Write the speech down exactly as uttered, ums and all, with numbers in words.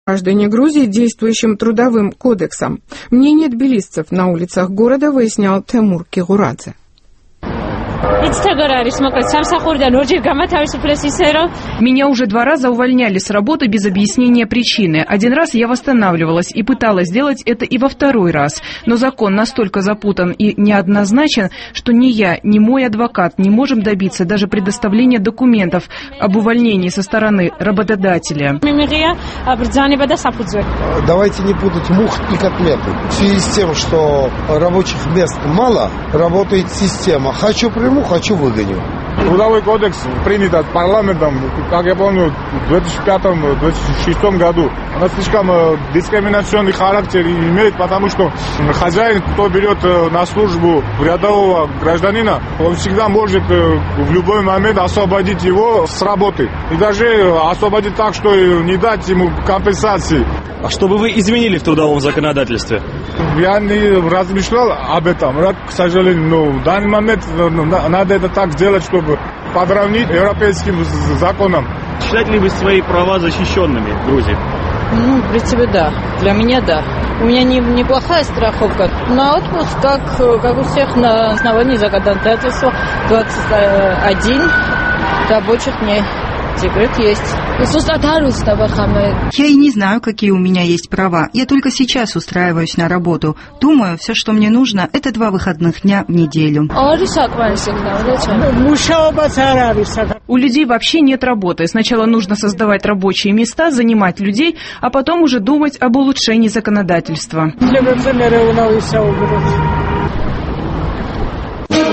граждане Грузии действующим трудовым кодексом. Мнение тбилисцев на улицах города выяснял Тимур Кигурадзе. Меня уже два раза увольняли с работы без объяснения причины. Один раз я восстанавливалась и пыталась сделать это и во второй раз. Но закон настолько запутан и неоднозначен, что ни я, ни мой адвокат не можем добиться даже предоставления документов об увольнении со стороны работодателя. Давайте не путать мух и котлеты. В связи с тем, что рабочих мест мало, работает система. Хочу приму, хочу выгоню. Трудовой кодекс принят от парламентом, как я помню, в две тысячи пятом — две тысячи шестом году. Она слишком дискриминационный характер имеет, потому что хозяин, кто берет на службу рядового гражданина, он всегда может в любой момент освободить его с работы. И даже освободить так, что не дать ему компенсации. А что бы вы изменили в трудовом законодательстве? Я не размышлял об этом. К сожалению, но в данный момент надо это так сделать, чтобы подравнить европейским законам. Считаете ли вы свои права защищенными в Грузии? Ну, в принципе, да. Для меня да. У меня не, неплохая страховка. На отпуск, как, как у всех, на основании законодательства двадцать один рабочих дней. Секрет есть. Я и не знаю, какие у меня есть права. Я только сейчас устраиваюсь на работу. Думаю, все, что мне нужно, это два выходных дня в неделю. У людей вообще нет работы. Сначала нужно создавать рабочие места, занимать людей, а потом уже думать об улучшении законодательства.